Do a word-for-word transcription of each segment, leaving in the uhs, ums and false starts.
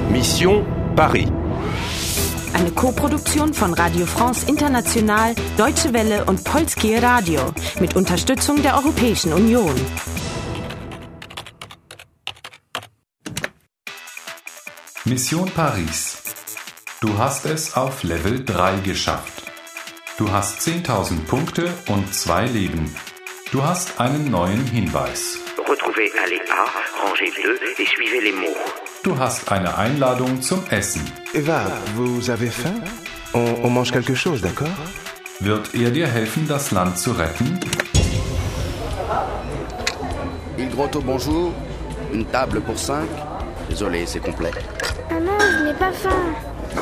Mission Paris. Eine Koproduktion von Radio France International, Deutsche Welle und Polskie Radio mit Unterstützung der Europäischen Union. Mission Paris. Du hast es auf Level drei geschafft. Du hast zehntausend Punkte und zwei Leben. Du hast einen neuen Hinweis. Retrouvez allée A, rangée deux et suivez les mots. Du hast eine Einladung zum Essen. Eva, vous avez faim? On, on mange quelque chose, d'accord? Wird er dir helfen, das Land zu retten? Il Grotto, bonjour. Une table pour cinq. Désolé, c'est complet. Maman, je n'ai pas faim.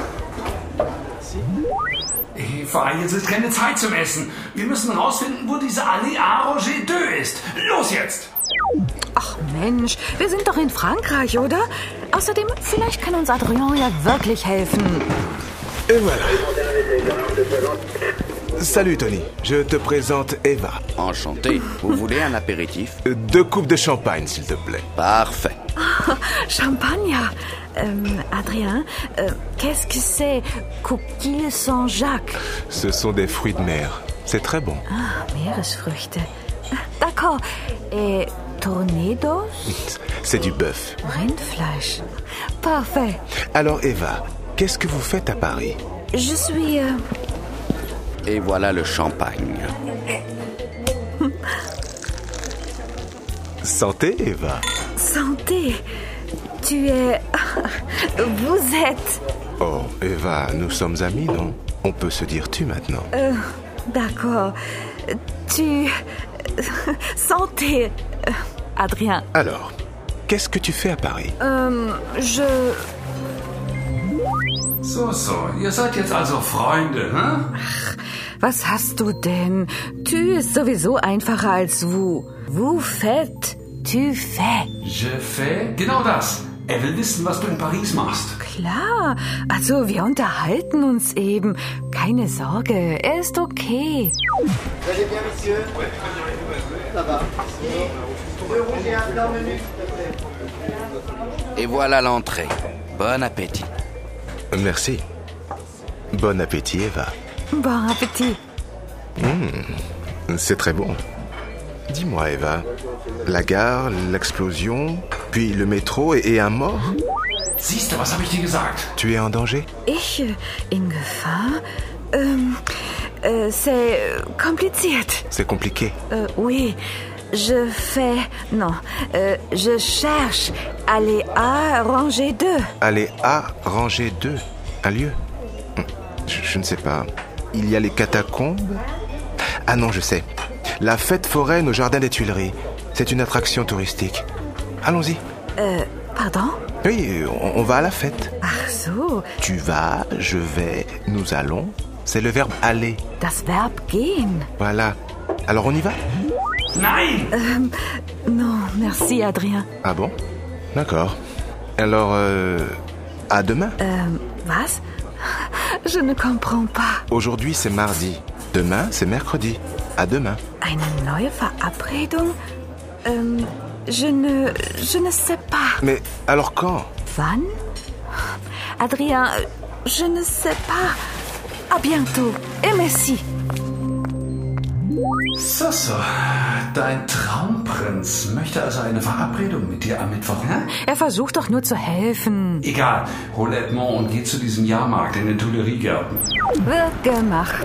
Eva, jetzt ist keine Zeit zum Essen. Wir müssen rausfinden, wo diese Allée A Rangée deux ist. Los jetzt! Ach Mensch, wir sind doch in Frankreich, oder? Außerdem, vielleicht kann uns Adrien ja wirklich helfen. Et voilà. Salut Tony, je te présente Eva. Enchanté. Vous voulez un apéritif? Deux coupes de champagne, s'il te plaît. Parfait. Oh, Champagner. Euh, Adrien, euh, qu'est-ce que c'est Coquille Saint-Jacques? Ce sont des fruits de mer. C'est très bon. Ah, Meeresfrüchte. D'accord. Et Tornados? C'est du bœuf. Rindfleisch. Parfait. Alors Eva, qu'est-ce que vous faites à Paris? Je suis... Euh... Et voilà le champagne. Santé, Eva. Santé. Tu es... Vous êtes... Oh, Eva, nous sommes amis, non? On peut se dire tu maintenant. Euh, d'accord. Tu... Santé. Adrien. Alors, qu'est-ce que tu fais à Paris? Euh, je... So, so, ihr seid jetzt also Freunde, hm? Ach, was hast du denn? Tu ist sowieso einfacher als vous. Vous faites, tu fais. Je fais genau das. Er will wissen, was du in Paris machst. Klar, also wir unterhalten uns eben. Keine Sorge, er ist okay. Allez bien, monsieur. Ça va. Deux rouges et un blanc menu. Et voilà l'entrée. Bon appétit. Merci. Bon appétit, Eva. Bon appétit. Mmh, c'est très bon. Dis-moi, Eva, la gare, l'explosion, puis le métro et, et un mort? Siehst du, was habe ich dir gesagt? Tu es en danger? Ich in Gefahr? Ähm, äh, c'est kompliziert. C'est compliqué. Euh, oui, je fais... Non, euh, je cherche Allée A, rangée deux. Allée A, rangée deux. Un lieu? je, je ne sais pas. Il y a les catacombes? Ah non, je sais. La fête foraine au jardin des Tuileries. C'est une attraction touristique. Allons-y. Euh, pardon? Oui, on, on va à la fête. Ach so. Tu vas, je vais, nous allons. C'est le verbe aller. Das Verb gehen. Voilà. Alors on y va? Nein! Euh, non, merci Adrien. Ah bon? D'accord. Alors, euh, à demain? Euh, was? Je ne comprends pas. Aujourd'hui, c'est mardi. Demain, c'est mercredi. À demain. Eine neue Verabredung? Ähm, je ne... Je ne sais pas. Mais alors quand? Wann? Adrien, je ne sais pas. À bientôt. Et merci. So, so. Dein Traumprinz möchte also eine Verabredung mit dir am Mittwoch, hä? Er versucht doch nur zu helfen. Egal. Hol Edmond und geh zu diesem Jahrmarkt in den Tuileriegärten. Wird gemacht.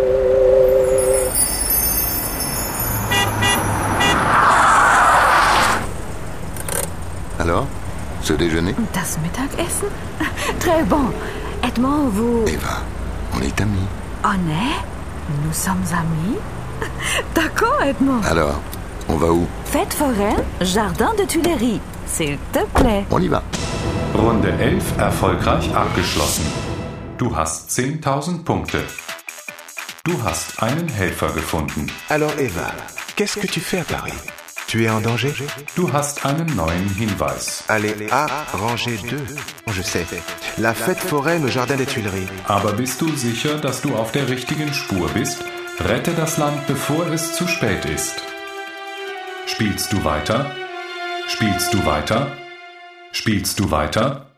Alors, ce déjeuner? Das Mittagessen? Très bon. Edmond, vous... Eva, on est amis. On est? Nous sommes amis? D'accord, Edmond. Alors, on va où? Fête foraine, jardin de Tuileries. S'il te plaît. On y va. Runde elf erfolgreich abgeschlossen. Du hast zehntausend Punkte. Du hast einen Helfer gefunden. Alors Eva, qu'est-ce que tu fais à Paris? Tu es en danger? Du hast einen neuen Hinweis. Allez, A, rangée deux. Je sais. La fête foraine au jardin des Tuileries. Aber bist du sicher, dass du auf der richtigen Spur bist? Rette das Land, bevor es zu spät ist. Spielst du weiter? Spielst du weiter? Spielst du weiter?